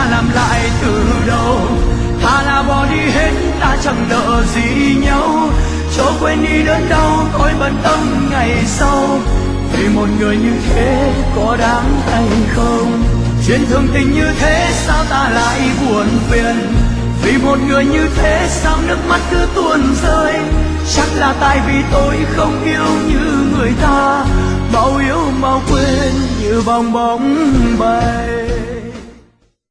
làm lại từ đầu. Thà là bỏ đi hết ta chẳng nợ gì nhau, cho quên đi đớn đau tôi bận tâm ngày sau. Vì một người như thế có đáng hay không? Chuyện thường tình như thế sao ta lại buồn phiền? Vì một người như thế sao nước mắt cứ tuôn rơi? Chắc là tại vì tôi không yêu như người ta, mau yêu mau quên như bong bóng bay.